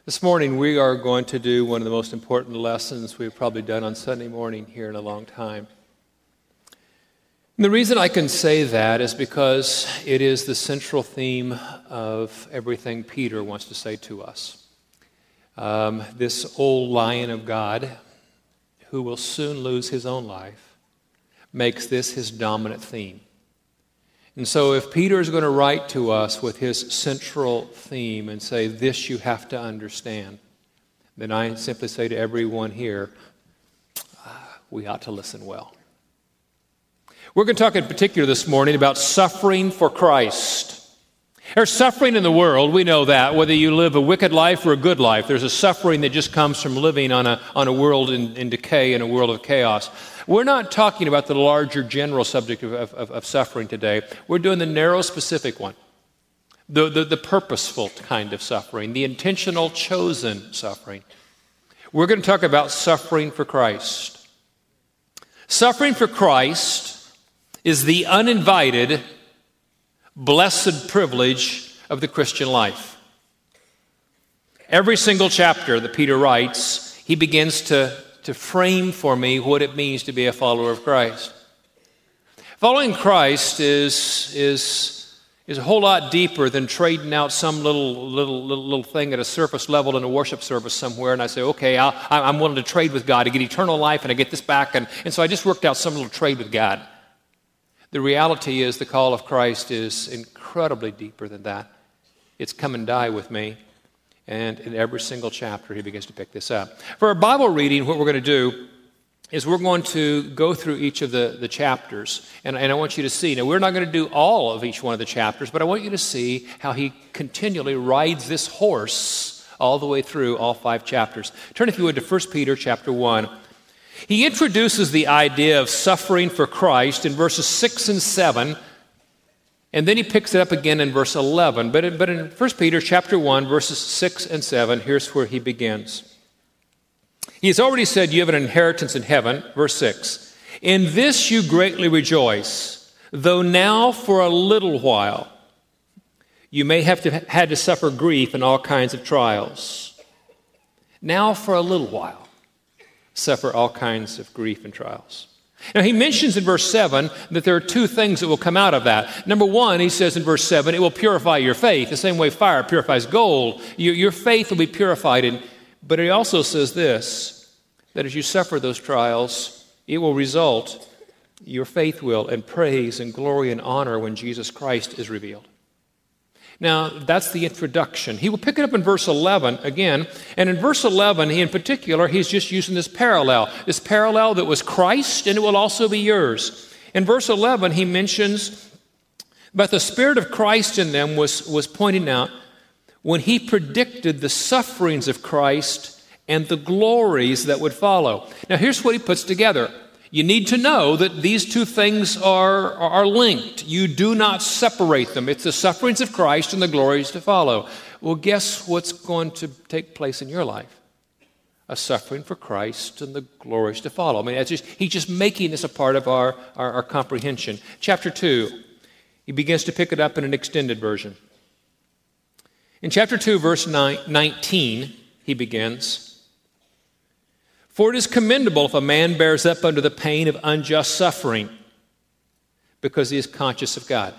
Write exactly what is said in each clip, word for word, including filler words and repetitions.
This morning we are going to do one of the most important lessons we've probably done on Sunday morning here in a long time. And the reason I can say that is because it is the central theme of everything Peter wants to say to us. Um, this old lion of God, who will soon lose his own life, makes this his dominant theme. And so if Peter is going to write to us with his central theme and say, this you have to understand, then I simply say to everyone here, uh, we ought to listen well. We're going to talk in particular this morning about suffering for Christ. There's suffering in the world, we know that, whether you live a wicked life or a good life. There's a suffering that just comes from living on a, on a world in, in decay, in a world of chaos. We're not talking about the larger general subject of, of, of suffering today. We're doing the narrow specific one, the, the, the purposeful kind of suffering, the intentional chosen suffering. We're going to talk about suffering for Christ. Suffering for Christ is the uninvited, blessed privilege of the Christian life. Every single chapter that Peter writes, he begins to, to frame for me what it means to be a follower of Christ. Following Christ is, is, is a whole lot deeper than trading out some little, little, little, little thing at a surface level in a worship service somewhere, and I say, okay, I'll, I'm willing to trade with God to get eternal life, and I get this back, and, and so I just worked out some little trade with God. The reality is the call of Christ is incredibly deeper than that. It's come and die with me. And in every single chapter, he begins to pick this up. For our Bible reading, what we're going to do is we're going to go through each of the, the chapters. And, and I want you to see. Now, we're not going to do all of each one of the chapters, but I want you to see how he continually rides this horse all the way through all five chapters. Turn, if you would, to First Peter chapter one. He introduces the idea of suffering for Christ in verses six and seven, and then he picks it up again in verse eleven. But in, but in First Peter chapter one, verses six and seven, here's where he begins. He has already said you have an inheritance in heaven, verse six. In this you greatly rejoice, though now for a little while you may have to, had to suffer grief in all kinds of trials. Now for a little while. Suffer all kinds of grief and trials. Now, he mentions in verse seven that there are two things that will come out of that. Number one, he says in verse seven, it will purify your faith, the same way fire purifies gold. Your, your faith will be purified. And, but he also says this, that as you suffer those trials, it will result, your faith will, in praise and glory and honor when Jesus Christ is revealed. Now, that's the introduction. He will pick it up in verse eleven again. And in verse eleven, he, in particular, he's just using this parallel. This parallel that was Christ, and it will also be yours. In verse eleven, he mentions, but the Spirit of Christ in them was, was pointing out when he predicted the sufferings of Christ and the glories that would follow. Now, here's what he puts together. You need to know that these two things are, are linked. You do not separate them. It's the sufferings of Christ and the glories to follow. Well, guess what's going to take place in your life? A suffering for Christ and the glories to follow. I mean, that's just, he's just making this a part of our, our, our comprehension. Chapter two, he begins to pick it up in an extended version. In chapter two, verse nineteen, he begins, for it is commendable if a man bears up under the pain of unjust suffering because he is conscious of God.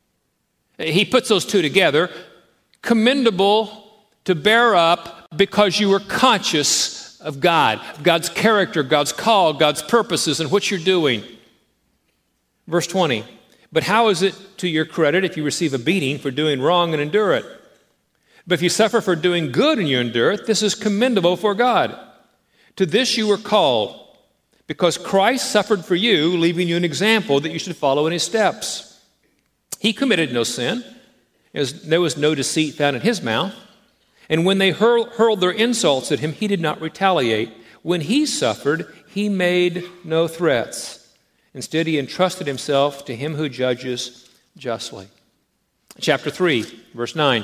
He puts those two together. Commendable to bear up because you are conscious of God, God's character, God's call, God's purposes, and what you're doing. Verse twenty, but how is it to your credit if you receive a beating for doing wrong and endure it? But if you suffer for doing good and you endure it, this is commendable for God. To this you were called, because Christ suffered for you, leaving you an example that you should follow in his steps. He committed no sin, as there was no deceit found in his mouth. And when they hurl, hurled their insults at him, he did not retaliate. When he suffered, he made no threats. Instead, he entrusted himself to him who judges justly. Chapter three, verse nine.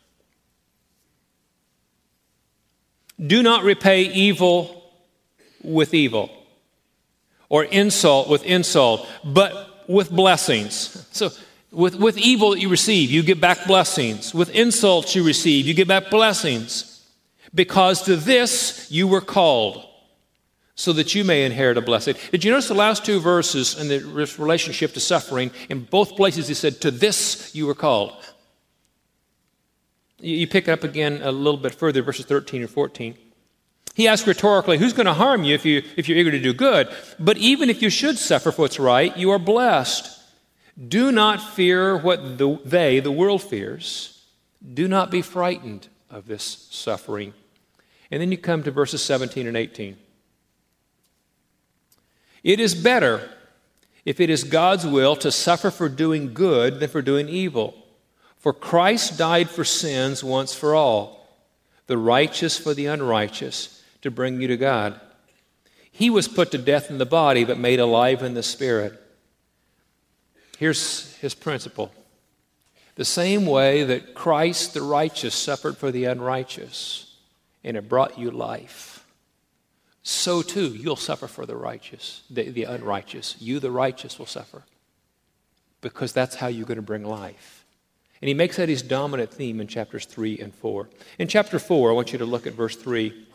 Do not repay evil with evil, or insult with insult, but with blessings. So with, with evil that you receive, you get back blessings. With insults you receive, you get back blessings. because to this you were called, so that you may inherit a blessing. Did you notice the last two verses in the relationship to suffering? In both places he said, to this you were called. You pick it up again a little bit further, verses thirteen and fourteen. He asks rhetorically, who's going to harm you if, you if you're eager to do good? But even if you should suffer for what's right, you are blessed. Do not fear what the, they, the world, fears. Do not be frightened of this suffering. And then you come to verses seventeen and eighteen. It is better, if it is God's will, to suffer for doing good than for doing evil. For Christ died for sins once for all, the righteous for the unrighteous, to bring you to God. He was put to death in the body, but made alive in the spirit. Here's his principle. The same way that Christ the righteous suffered for the unrighteous, and it brought you life, so too you'll suffer for the righteous, the, the unrighteous. You, the righteous, will suffer, because that's how you're going to bring life. And he makes that his dominant theme in chapters three and four. In chapter four, I want you to look at verse three.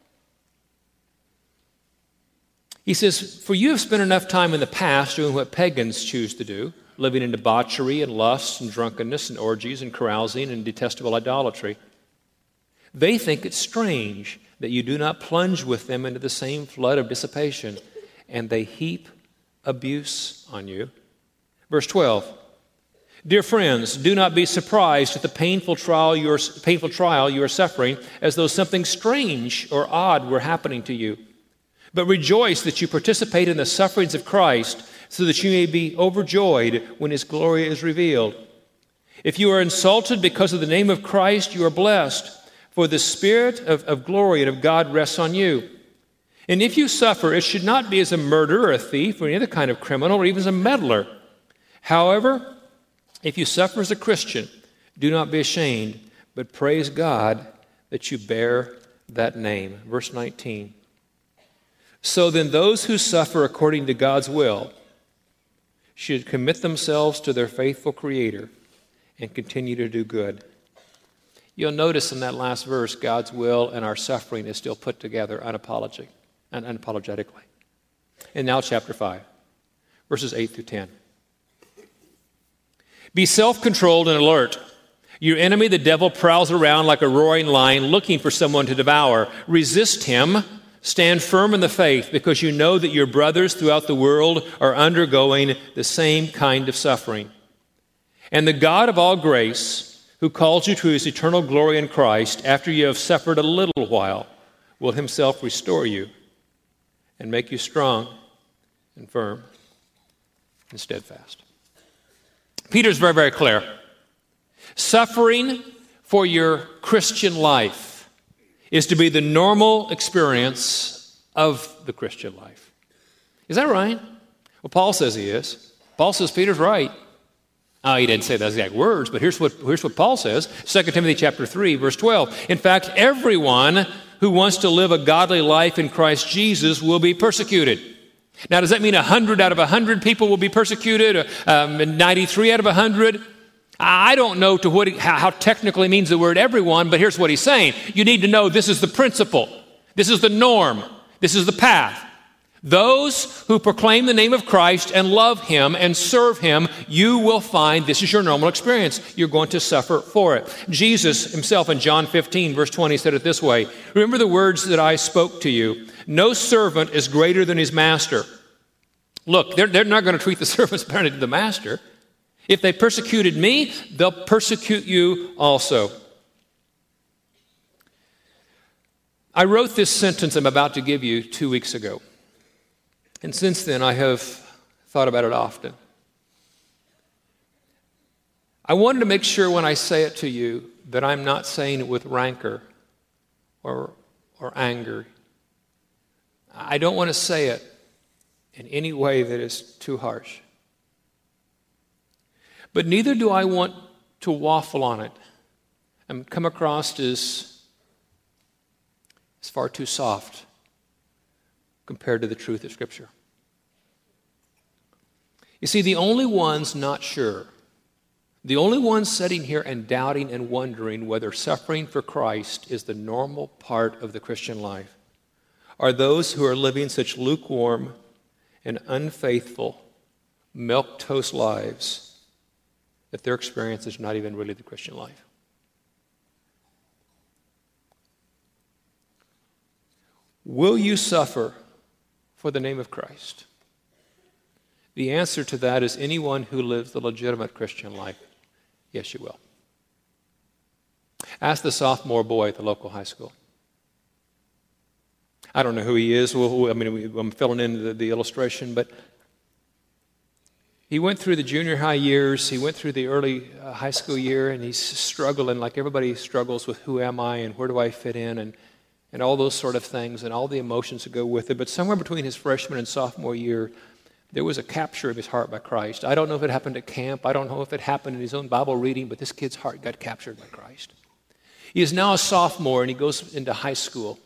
He says, for you have spent enough time in the past doing what pagans choose to do, living in debauchery and lust and drunkenness and orgies and carousing and detestable idolatry. They think it's strange that you do not plunge with them into the same flood of dissipation, and they heap abuse on you. Verse twelve, dear friends, do not be surprised at the painful trial you are, painful trial you are suffering, as though something strange or odd were happening to you. But rejoice that you participate in the sufferings of Christ, so that you may be overjoyed when his glory is revealed. If you are insulted because of the name of Christ, you are blessed, for the Spirit of, of glory and of God rests on you. And if you suffer, it should not be as a murderer or a thief or any other kind of criminal or even as a meddler. However, if you suffer as a Christian, do not be ashamed, but praise God that you bear that name. Verse nineteen. So then those who suffer according to God's will should commit themselves to their faithful Creator and continue to do good. You'll notice in that last verse, God's will and our suffering is still put together unapologetic, unapologetically. And now chapter five, verses eight through ten. Be self-controlled and alert. Your enemy, the devil, prowls around like a roaring lion looking for someone to devour. Resist him. Stand firm in the faith, because you know that your brothers throughout the world are undergoing the same kind of suffering. And the God of all grace, who calls you to his eternal glory in Christ, after you have suffered a little while, will himself restore you and make you strong and firm and steadfast. Peter's very, very clear. Suffering for your Christian life is to be the normal experience of the Christian life. Is that right? Well, Paul says he is. Paul says Peter's right. Oh, he didn't say those exact words, but here's what, here's what Paul says. Second Timothy chapter three, verse twelve. In fact, everyone who wants to live a godly life in Christ Jesus will be persecuted. Now, does that mean one hundred out of one hundred people will be persecuted? Um, ninety-three out of one hundred? I don't know to what how, how technically means the word everyone, but here's what he's saying. You need to know this is the principle. This is the norm. This is the path. Those who proclaim the name of Christ and love him and serve him, you will find this is your normal experience. You're going to suffer for it. Jesus himself in John fifteen, verse twenty, said it this way. Remember the words that I spoke to you. No servant is greater than his master. Look, they're, they're not going to treat the servants better than the master. If they persecuted me, they'll persecute you also. I wrote this sentence I'm about to give you two weeks ago. And since then, I have thought about it often. I wanted to make sure when I say it to you that I'm not saying it with rancor or, or anger. I don't want to say it in any way that is too harsh. But neither do I want to waffle on it and come across as, as far too soft compared to the truth of Scripture. You see, the only ones not sure The only ones sitting here and doubting and wondering whether suffering for Christ is the normal part of the Christian life are those who are living such lukewarm and unfaithful, milquetoast lives that their experience is not even really the Christian life. Will you suffer for the name of Christ? The answer to that is anyone who lives the legitimate Christian life. Yes, you will. Ask the sophomore boy at the local high school. I don't know who he is. Well, I mean, I'm filling in the, the illustration, but he went through the junior high years. He went through the early uh, high school year, and he's struggling like everybody struggles with who am I and where do I fit in and, and all those sort of things and all the emotions that go with it. But somewhere between his freshman and sophomore year, there was a capture of his heart by Christ. I don't know if it happened at camp. I don't know if it happened in his own Bible reading, but this kid's heart got captured by Christ. He is now a sophomore, and he goes into high school.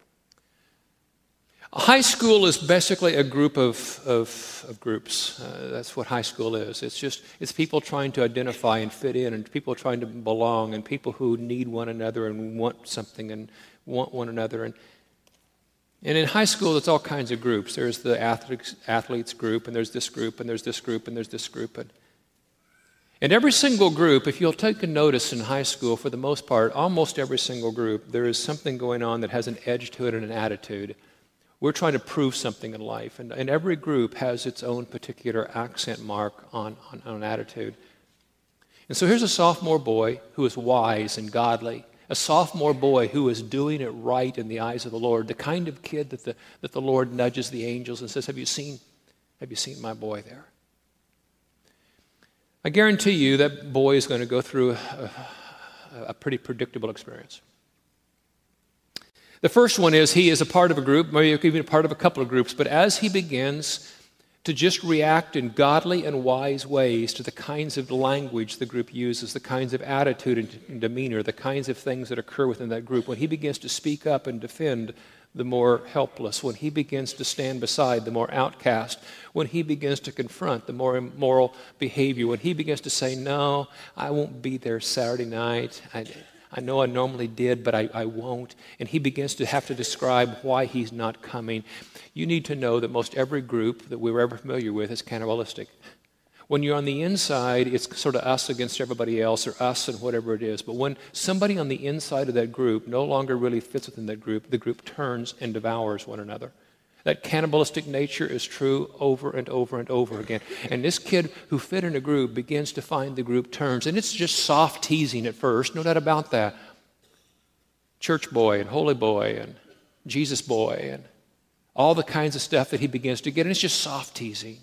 High school is basically a group of, of, of groups. Uh, that's what high school is. It's just, it's people trying to identify and fit in, and people trying to belong, and people who need one another and want something and want one another. And And in high school, it's all kinds of groups. There's the athletes, athletes group, and there's this group, and there's this group, and there's this group. And, and every single group, if you'll take a notice in high school, for the most part, almost every single group, there is something going on that has an edge to it and an attitude. We're trying to prove something in life. And, and every group has its own particular accent mark on, on, on attitude. And so here's a sophomore boy who is wise and godly. A sophomore boy who is doing it right in the eyes of the Lord, the kind of kid that the, that the Lord nudges the angels and says, have you seen, have you seen my boy there? I guarantee you that boy is going to go through a, a pretty predictable experience. The first one is he is a part of a group, maybe even a part of a couple of groups, but as he begins to just react in godly and wise ways to the kinds of language the group uses, the kinds of attitude and demeanor, the kinds of things that occur within that group, when he begins to speak up and defend the more helpless, when he begins to stand beside the more outcast, when he begins to confront the more immoral behavior, when he begins to say, no, I won't be there Saturday night, I, I know I normally did, but I, I won't. And he begins to have to describe why he's not coming. You need to know that most every group that we were ever familiar with is cannibalistic. When you're on the inside, it's sort of us against everybody else, or us and whatever it is. But when somebody on the inside of that group no longer really fits within that group, the group turns and devours one another. That cannibalistic nature is true over and over and over again. And this kid who fit in a group begins to find the group turns. And it's just soft teasing at first, no doubt about that. Church boy and holy boy and Jesus boy and all the kinds of stuff that he begins to get. And it's just soft teasing.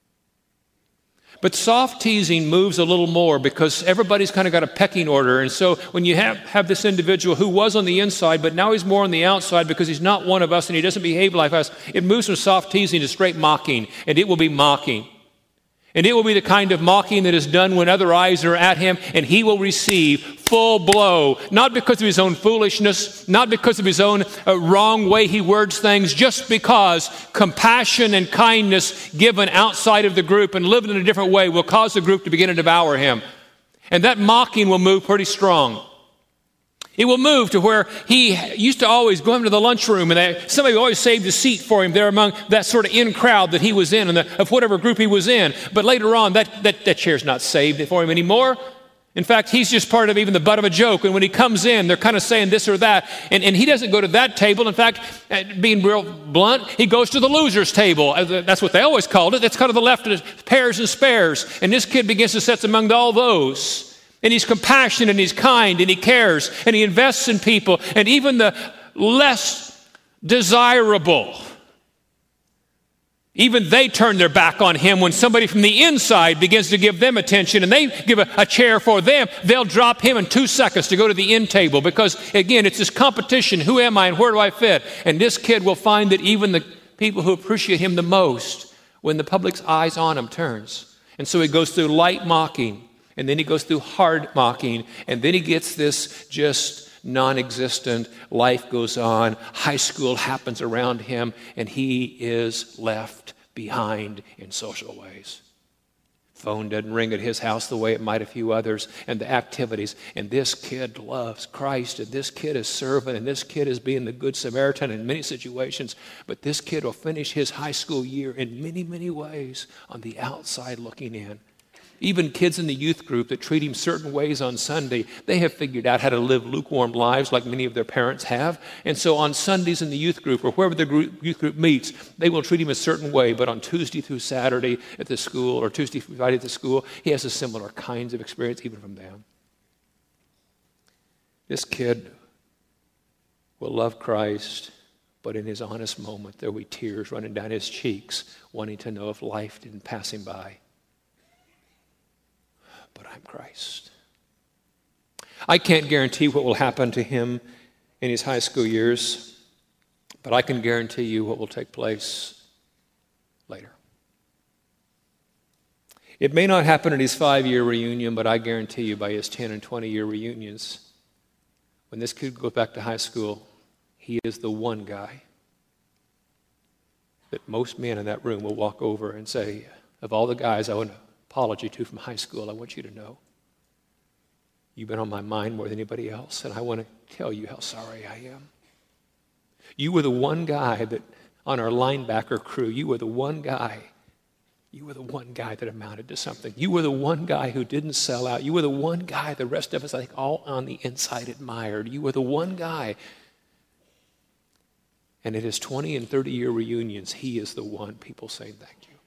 But soft teasing moves a little more because everybody's kind of got a pecking order. And so when you have, have this individual who was on the inside, but now he's more on the outside because he's not one of us and he doesn't behave like us, it moves from soft teasing to straight mocking. And it will be mocking. And it will be the kind of mocking that is done when other eyes are at him, and he will receive full blow, not because of his own foolishness, not because of his own uh, wrong way he words things, just because compassion and kindness given outside of the group and lived in a different way will cause the group to begin to devour him. And that mocking will move pretty strong. It will move to where he used to always go into the lunchroom, and they, somebody always saved a seat for him there among that sort of in crowd that he was in, and the, of whatever group he was in. But later on, that, that, that chair's not saved for him anymore. In fact, he's just part of even the butt of a joke. And when he comes in, they're kind of saying this or that. And, and he doesn't go to that table. In fact, being real blunt, he goes to the loser's table. That's what they always called it. That's kind of the left of pairs and spares. And this kid begins to sit among all those. And he's compassionate and he's kind and he cares and he invests in people. And even the less desirable, even they turn their back on him when somebody from the inside begins to give them attention and they give a, a chair for them. They'll drop him in two seconds to go to the end table because, again, it's this competition. Who am I and where do I fit? And this kid will find that even the people who appreciate him the most, when the public's eyes on him turns. And so he goes through light mocking. And then he goes through hard mocking, and then he gets this just non-existent, life goes on, high school happens around him, and he is left behind in social ways. Phone doesn't ring at his house the way it might a few others, and the activities. And this kid loves Christ, and this kid is serving, and this kid is being the good Samaritan in many situations. But this kid will finish his high school year in many, many ways on the outside looking in. Even kids in the youth group that treat him certain ways on Sunday, they have figured out how to live lukewarm lives like many of their parents have. And so on Sundays in the youth group or wherever the group, youth group meets, they will treat him a certain way. But on Tuesday through Saturday at the school or Tuesday through Friday at the school, he has a similar kinds of experience even from them. This kid will love Christ, but in his honest moment, there will be tears running down his cheeks, wanting to know if life didn't pass him by. But I'm Christ. I can't guarantee what will happen to him in his high school years, but I can guarantee you what will take place later. It may not happen at his five-year reunion, but I guarantee you by his ten and twenty-year reunions, when this kid goes back to high school, he is the one guy that most men in that room will walk over and say, of all the guys I want to apology to from high school, I want you to know you've been on my mind more than anybody else, and I want to tell you how sorry I am. You were the one guy that on our linebacker crew, you were the one guy, you were the one guy that amounted to something. You were the one guy who didn't sell out. You were the one guy the rest of us, I think, all on the inside admired. You were the one guy. And at his twenty and thirty-year reunions, he is the one people saying thank you.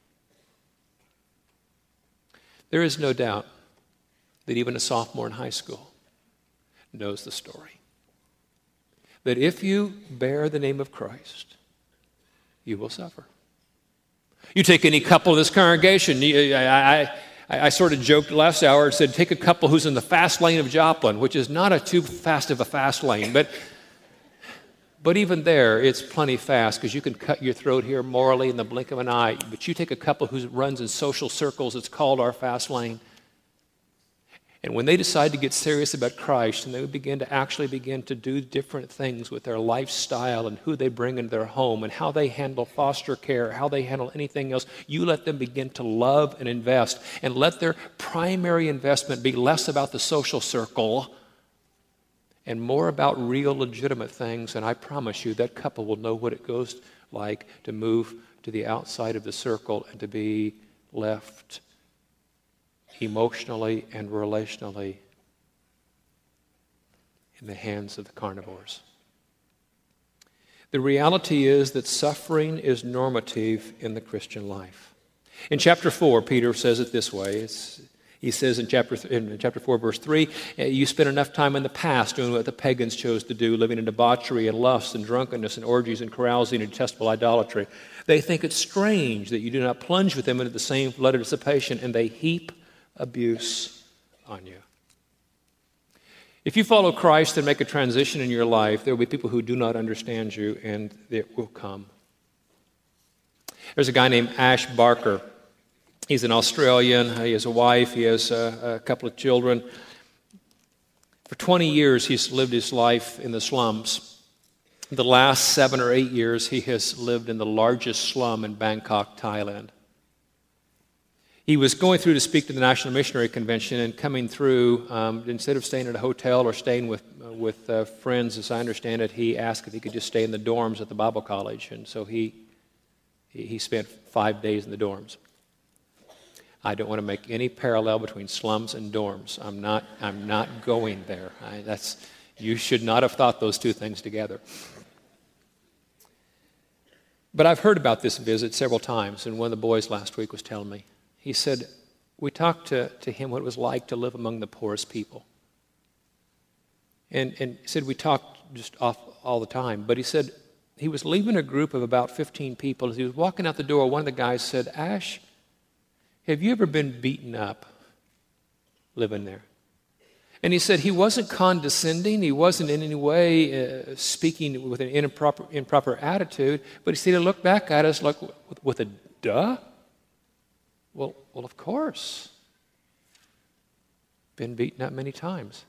There is no doubt that even a sophomore in high school knows the story. That if you bear the name of Christ, you will suffer. You take any couple of this congregation. I, I, I sort of joked last hour and said, take a couple who's in the fast lane of Joplin, which is not a too fast of a fast lane, but But even there, it's plenty fast because you can cut your throat here morally in the blink of an eye. But you take a couple who runs in social circles, it's called our fast lane. And when they decide to get serious about Christ and they begin to actually begin to do different things with their lifestyle and who they bring into their home and how they handle foster care, how they handle anything else, you let them begin to love and invest and let their primary investment be less about the social circle and more about real, legitimate things, and I promise you that couple will know what it goes like to move to the outside of the circle and to be left emotionally and relationally in the hands of the carnivores. The reality is that suffering is normative in the Christian life. In chapter four, Peter says it this way. It's He says in chapter, th- in chapter four, verse three, you spent enough time in the past doing what the pagans chose to do, living in debauchery and lust and drunkenness and orgies and carousing and detestable idolatry. They think it's strange that you do not plunge with them into the same flood of dissipation, and they heap abuse on you. If you follow Christ and make a transition in your life, there will be people who do not understand you, and it will come. There's a guy named Ash Barker. He's an Australian. He has a wife. He has a, a couple of children. For twenty years, he's lived his life in the slums. The last seven or eight years, he has lived in the largest slum in Bangkok, Thailand. He was going through to speak to the National Missionary Convention, and coming through, um, instead of staying at a hotel or staying with uh, with uh, friends, as I understand it, he asked if he could just stay in the dorms at the Bible college, and so he he spent five days in the dorms. I don't want to make any parallel between slums and dorms. I'm not, I'm not going there. I, that's, you should not have thought those two things together. But I've heard about this visit several times, and one of the boys last week was telling me. He said, we talked to, to him what it was like to live among the poorest people. And, and he said we talked just off all the time, but he said he was leaving a group of about fifteen people. As he was walking out the door, one of the guys said, Ash, have you ever been beaten up living there? And he said he wasn't condescending. He wasn't in any way uh, speaking with an improper, improper attitude. But he said he looked back at us like with, with a duh. Well, well, of course. Been beaten up many times.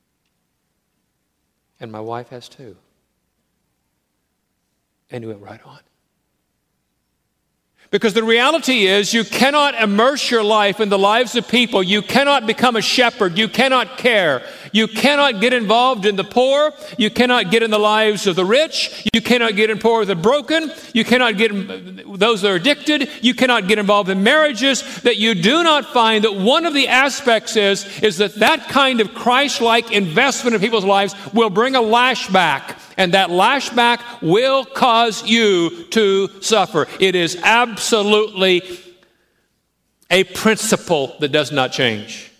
And my wife has too. And he went right on. Because the reality is you cannot immerse your life in the lives of people. You cannot become a shepherd. You cannot care. You cannot get involved in the poor. You cannot get in the lives of the rich. You cannot get in poor of the broken. You cannot get in those that are addicted. You cannot get involved in marriages. That you do not find that one of the aspects is, is that that kind of Christ-like investment in people's lives will bring a lashback. And that lashback will cause you to suffer. It is absolutely a principle that does not change.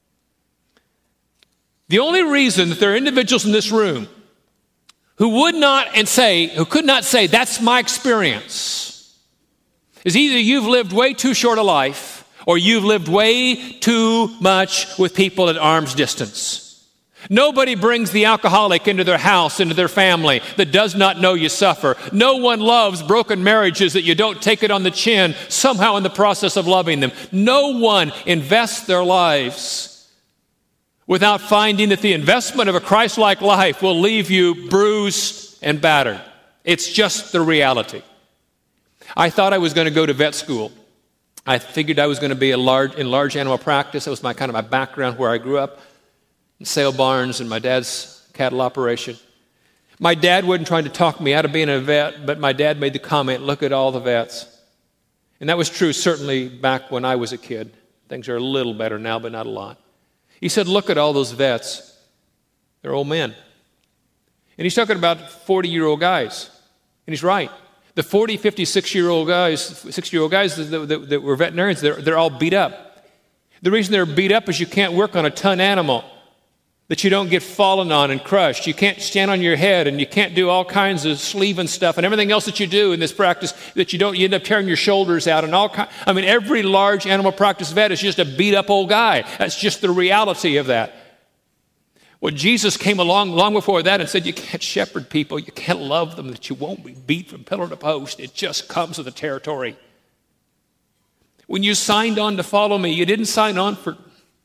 The only reason that there are individuals in this room who would not and say, who could not say, that's my experience, is either you've lived way too short a life or you've lived way too much with people at arm's distance. Nobody brings the alcoholic into their house, into their family, that does not know you suffer. No one loves broken marriages that you don't take it on the chin somehow in the process of loving them. No one invests their lives without finding that the investment of a Christ-like life will leave you bruised and battered. It's just the reality. I thought I was going to go to vet school. I figured I was going to be a large, in large animal practice. That was my kind of my background where I grew up. Sale barns and my dad's cattle operation. My dad wasn't trying to talk me out of being a vet, but my dad made the comment, look at all the vets. And that was true certainly back when I was a kid. Things are a little better now, but not a lot. He said, look at all those vets. They're old men. And he's talking about forty-year-old guys. And he's right. The forty, fifty, sixty-year-old guys, sixty-year-old guys that, that, that were veterinarians, they're, they're all beat up. The reason they're beat up is you can't work on a ton animal, that you don't get fallen on and crushed. You can't stand on your head, and you can't do all kinds of sleeve and stuff and everything else that you do in this practice that you don't, you end up tearing your shoulders out and all kind. I mean, every large animal practice vet is just a beat up old guy. That's just the reality of that. Well, Jesus came along long before that and said, you can't shepherd people. You can't love them, that you won't be beat from pillar to post. It just comes with the territory. When you signed on to follow me, you didn't sign on for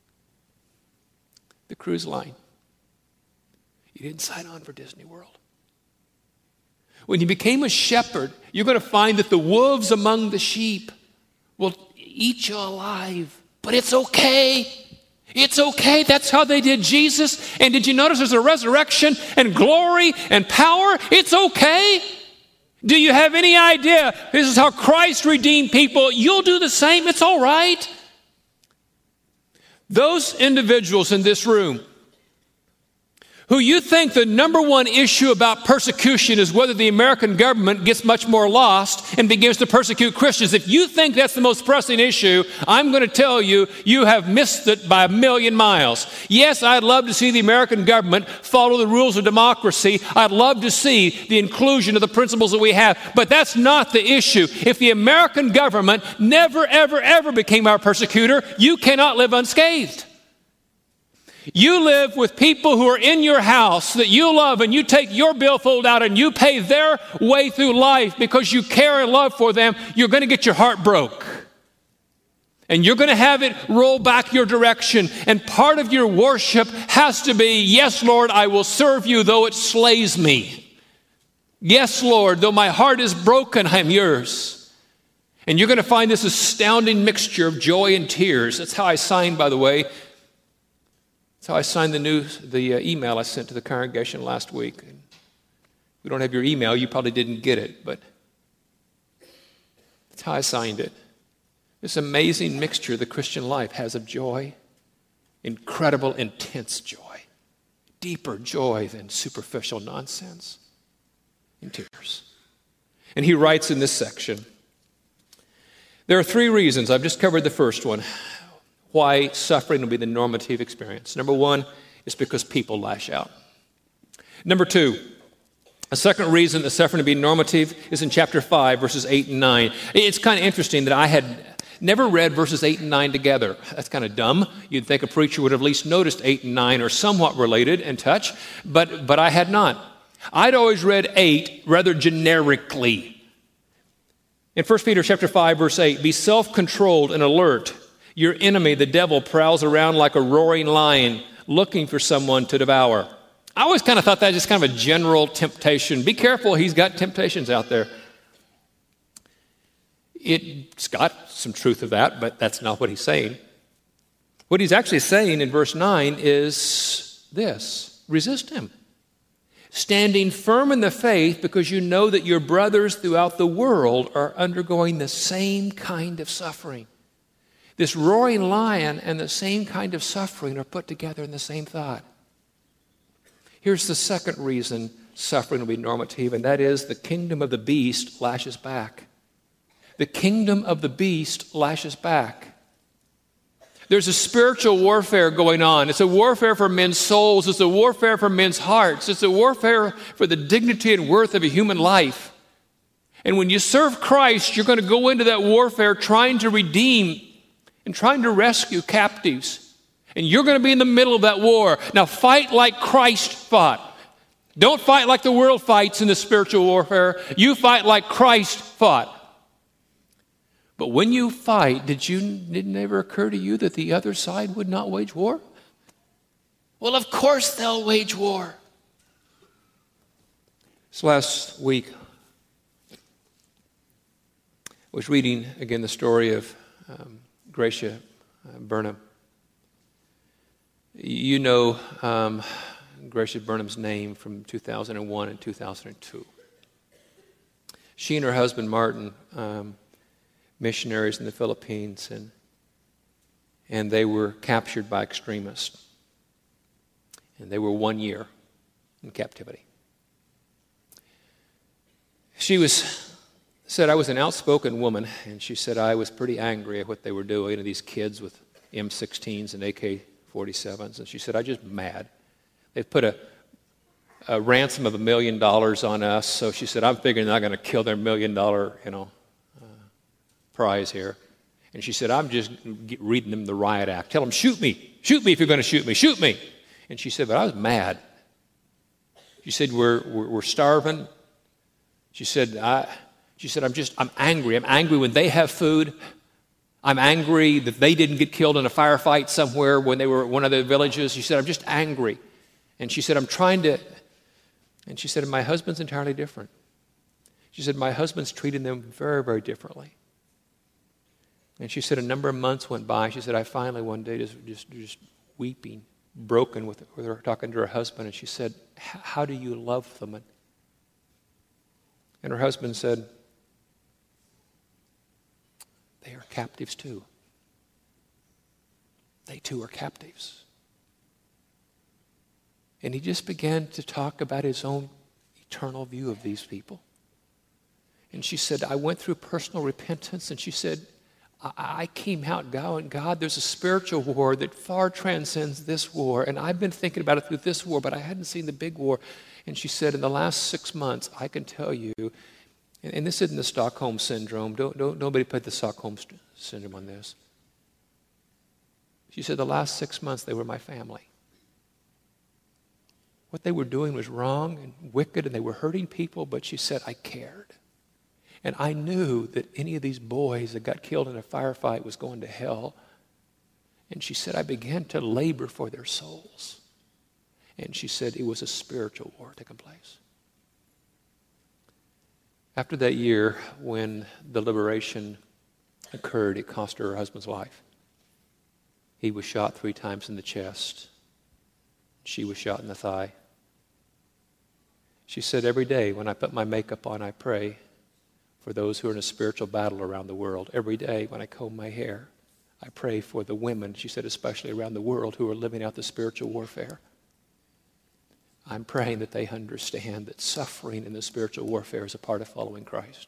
the cruise line. You didn't sign on for Disney World. When you became a shepherd, you're going to find that the wolves among the sheep will eat you alive. But it's okay. It's okay. That's how they did Jesus. And did you notice there's a resurrection and glory and power? It's okay. Do you have any idea this is how Christ redeemed people? You'll do the same. It's all right. Those individuals in this room who you think the number one issue about persecution is whether the American government gets much more lost and begins to persecute Christians. If you think that's the most pressing issue, I'm going to tell you, you have missed it by a million miles. Yes, I'd love to see the American government follow the rules of democracy. I'd love to see the inclusion of the principles that we have, but that's not the issue. If the American government never, ever, ever became our persecutor, you cannot live unscathed. You live with people who are in your house that you love, and you take your billfold out and you pay their way through life because you care and love for them. You're going to get your heart broke. And you're going to have it roll back your direction. And part of your worship has to be, yes, Lord, I will serve you though it slays me. Yes, Lord, though my heart is broken, I am yours. And you're going to find this astounding mixture of joy and tears. That's how I signed, by the way. That's how I signed the news, the uh, email I sent to the congregation last week. If we don't have your email, you probably didn't get it, but that's how I signed it. This amazing mixture the Christian life has of joy, incredible, intense joy, deeper joy than superficial nonsense, and tears. And he writes in this section, there are three reasons. I've just covered the first one. Why suffering will be the normative experience. Number one is because people lash out. Number two, a second reason that suffering will be normative is in chapter five, verses eight and nine. It's kind of interesting that I had never read verses eight and nine together. That's kind of dumb. You'd think a preacher would have at least noticed eight and nine are somewhat related in touch, but, but I had not. I'd always read eight rather generically. In First Peter chapter five, verse eight, be self-controlled and alert. Your enemy, the devil, prowls around like a roaring lion, looking for someone to devour. I always kind of thought that was just kind of a general temptation. Be careful, he's got temptations out there. It's got some truth of that, but that's not what he's saying. What he's actually saying in verse nine is this: resist him, standing firm in the faith, because you know that your brothers throughout the world are undergoing the same kind of suffering. This roaring lion and the same kind of suffering are put together in the same thought. Here's the second reason suffering will be normative, and that is the kingdom of the beast lashes back. The kingdom of the beast lashes back. There's a spiritual warfare going on. It's a warfare for men's souls. It's a warfare for men's hearts. It's a warfare for the dignity and worth of a human life. And when you serve Christ, you're going to go into that warfare trying to redeem and trying to rescue captives. And you're going to be in the middle of that war. Now fight like Christ fought. Don't fight like the world fights in the spiritual warfare. You fight like Christ fought. But when you fight, did you did it never occur to you that the other side would not wage war? Well, of course they'll wage war. This last week, I was reading again the story of um, Gracia uh, Burnham. You know um, Gracia Burnham's name from two thousand one and two thousand two. She and her husband Martin, um, missionaries in the Philippines, and and they were captured by extremists. And they were one year in captivity. She was said, I was an outspoken woman, and she said I was pretty angry at what they were doing to these kids with M sixteens and A K forty-sevens. And she said, I just mad. They've put a, a ransom of a million dollars on us. So she said, I'm figuring they're not going to kill their million dollar, you know, uh, prize here. And she said, I'm just reading them the riot act. Tell them, shoot me. Shoot me if you're going to shoot me. Shoot me. And she said, but I was mad. She said, we're, we're, we're starving. She said, I, she said, I'm just, I'm angry. I'm angry when they have food. I'm angry that they didn't get killed in a firefight somewhere when they were at one of the villages. She said, I'm just angry. And she said, I'm trying to, and she said, my husband's entirely different. She said, my husband's treating them very, very differently. And she said, a number of months went by. She said, I finally one day just, just, just weeping, broken with, with her, talking to her husband. And she said, how do you love them? And, and her husband said, they are captives too. They too are captives. And he just began to talk about his own eternal view of these people. And she said, I went through personal repentance. And she said, I, I came out going, God, there's a spiritual war that far transcends this war. And I've been thinking about it through this war, but I hadn't seen the big war. And she said, in the last six months, I can tell you, and, and this isn't the Stockholm Syndrome. Don't, don't, nobody put the Stockholm Syndrome on this. She said, the last six months, they were my family. What they were doing was wrong and wicked, and they were hurting people, but she said, I cared. And I knew that any of these boys that got killed in a firefight was going to hell. And she said, I began to labor for their souls. And she said, it was a spiritual war taking place. After that year, when the liberation occurred, it cost her her husband's life. He was shot three times in the chest. She was shot in the thigh. She said, every day when I put my makeup on, I pray for those who are in a spiritual battle around the world. Every day when I comb my hair, I pray for the women, she said, especially around the world, who are living out the spiritual warfare. I'm praying that they understand that suffering in the spiritual warfare is a part of following Christ.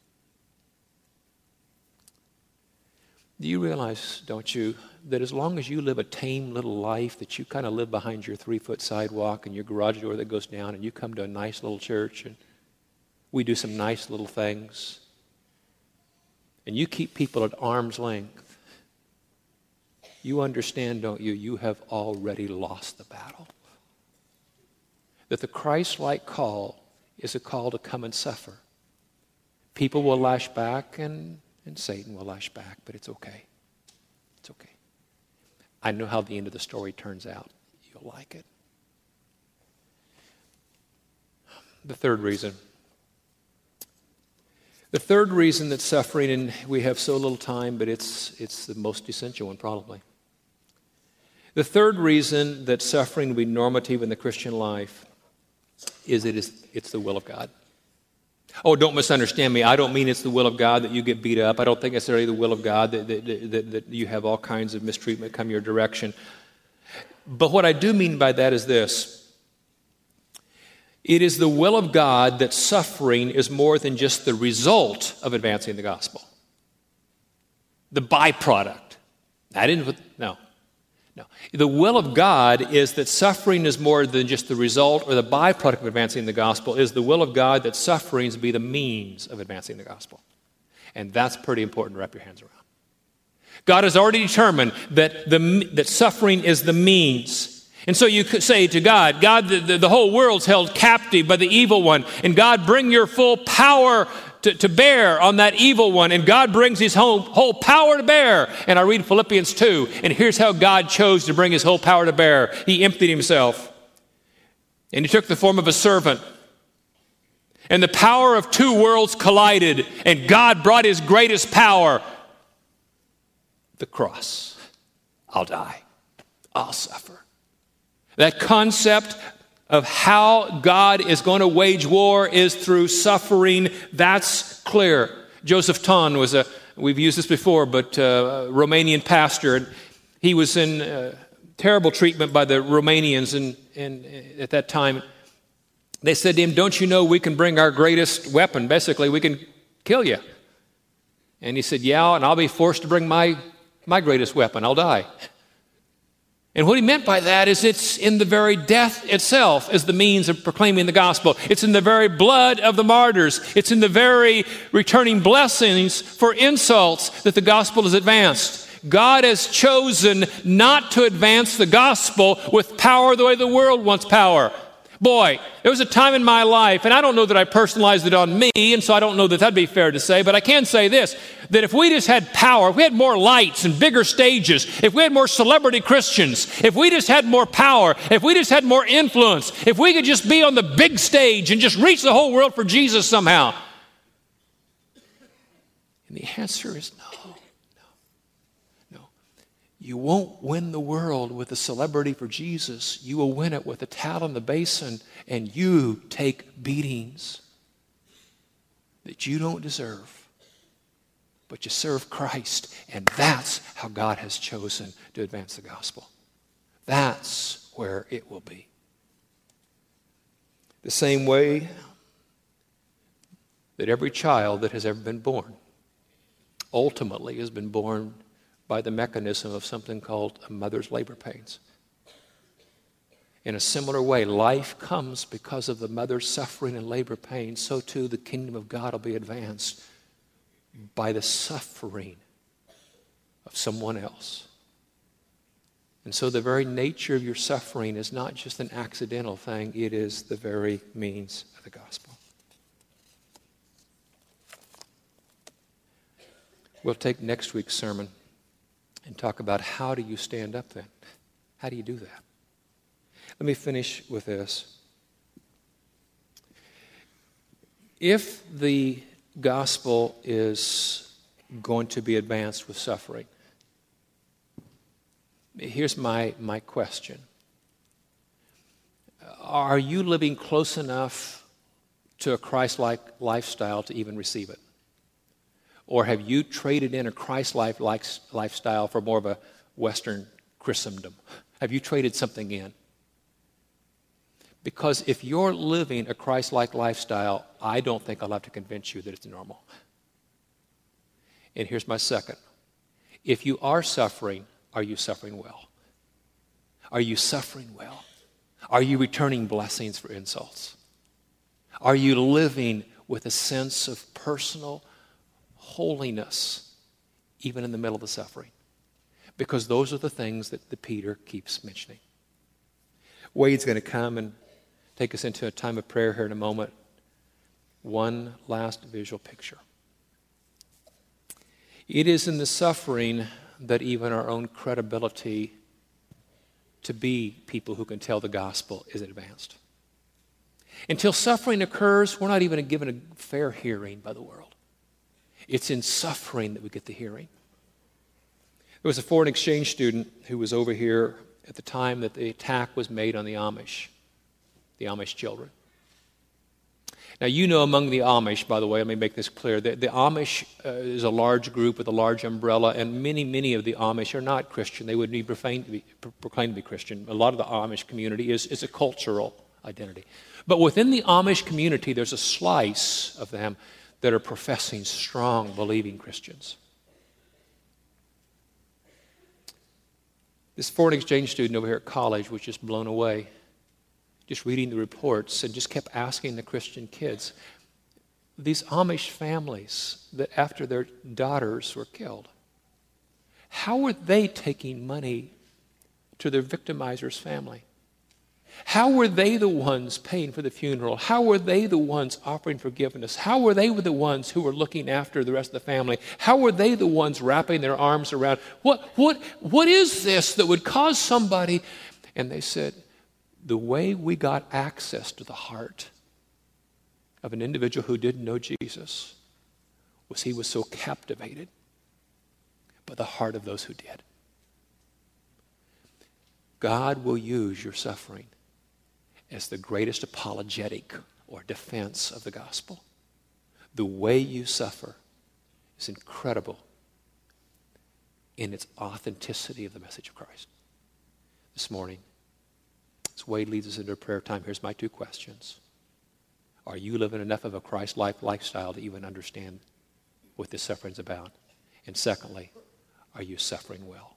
Do you realize, don't you, that as long as you live a tame little life, that you kind of live behind your three-foot sidewalk and your garage door that goes down, and you come to a nice little church, and we do some nice little things, and you keep people at arm's length, you understand, don't you, you have already lost the battle. That the Christ-like call is a call to come and suffer. People will lash back, and And Satan will lash back, but it's okay. It's okay. I know how the end of the story turns out. You'll like it. The third reason. The third reason that suffering, and we have so little time, but it's, it's the most essential one probably. The third reason that suffering will be normative in the Christian life is it is it's the will of God. Oh, don't misunderstand me. I don't mean it's the will of God that you get beat up. I don't think it's necessarily the will of God that, that, that, that you have all kinds of mistreatment come your direction. But what I do mean by that is this. It is the will of God that suffering is more than just the result of advancing the gospel. The byproduct. I didn't, no. No. The will of God is that suffering is more than just the result or the byproduct of advancing the gospel. It is the will of God that sufferings be the means of advancing the gospel. And that's pretty important to wrap your hands around. God has already determined that, the, that suffering is the means. And so you could say to God, God, the, the, the whole world's held captive by the evil one. And God, bring your full power To, to bear on that evil one, and God brings his whole, whole power to bear. And I read Philippians two, and here's how God chose to bring his whole power to bear. He emptied himself, and he took the form of a servant. And the power of two worlds collided, and God brought his greatest power, the cross. I'll die. I'll suffer. That concept of how God is going to wage war is through suffering. That's clear. Joseph Ton was a, we've used this before, but uh, a Romanian pastor. He was in uh, terrible treatment by the Romanians in, in, at that time. They said to him, don't you know we can bring our greatest weapon? Basically, we can kill you. And he said, yeah, and I'll be forced to bring my, my greatest weapon. I'll die. And what he meant by that is it's in the very death itself as the means of proclaiming the gospel. It's in the very blood of the martyrs. It's in the very returning blessings for insults that the gospel is advanced. God has chosen not to advance the gospel with power the way the world wants power. Boy, there was a time in my life, and I don't know that I personalized it on me, and so I don't know that that'd be fair to say, but I can say this, that if we just had power, if we had more lights and bigger stages, if we had more celebrity Christians, if we just had more power, if we just had more influence, if we could just be on the big stage and just reach the whole world for Jesus somehow. And the answer is no. You won't win the world with a celebrity for Jesus. You will win it with a towel in the basin, and you take beatings that you don't deserve. But you serve Christ, and that's how God has chosen to advance the gospel. That's where it will be. The same way that every child that has ever been born ultimately has been born by the mechanism of something called a mother's labor pains. In a similar way, life comes because of the mother's suffering and labor pains. So too the kingdom of God will be advanced by the suffering of someone else. And so the very nature of your suffering is not just an accidental thing, it is the very means of the gospel. We'll take next week's sermon and talk about how do you stand up then? How do you do that? Let me finish with this. If the gospel is going to be advanced with suffering, here's my, my question. Are you living close enough to a Christ-like lifestyle to even receive it? Or have you traded in a Christ-like lifestyle for more of a Western Christendom? Have you traded something in? Because if you're living a Christ-like lifestyle, I don't think I'll have to convince you that it's normal. And here's my second. If you are suffering, are you suffering well? Are you suffering well? Are you returning blessings for insults? Are you living with a sense of personal holiness, even in the middle of the suffering? Because those are the things that the Peter keeps mentioning. Wade's going to come and take us into a time of prayer here in a moment. One last visual picture. It is in the suffering that even our own credibility to be people who can tell the gospel is advanced. Until suffering occurs, we're not even given a fair hearing by the world. It's in suffering that we get the hearing. There was a foreign exchange student who was over here at the time that the attack was made on the Amish, the Amish children. Now, you know among the Amish, by the way, let me make this clear, that the Amish uh, is a large group with a large umbrella, and many, many of the Amish are not Christian. They would be proclaimed to be, proclaimed to be Christian. A lot of the Amish community is, is a cultural identity. But within the Amish community, there's a slice of them that are professing, strong, believing Christians. This foreign exchange student over here at college was just blown away, just reading the reports, and just kept asking the Christian kids, these Amish families that after their daughters were killed, how were they taking money to their victimizer's family? How were they the ones paying for the funeral? How were they the ones offering forgiveness? How were they the ones who were looking after the rest of the family? How were they the ones wrapping their arms around? What, what, what is this that would cause somebody? And they said, the way we got access to the heart of an individual who didn't know Jesus was he was so captivated by the heart of those who did. God will use your suffering as the greatest apologetic or defense of the gospel. The way you suffer is incredible in its authenticity of the message of Christ. This morning, as Wade leads us into a prayer time, here's my two questions. Are you living enough of a Christ-like lifestyle to even understand what this suffering is about? And secondly, are you suffering well?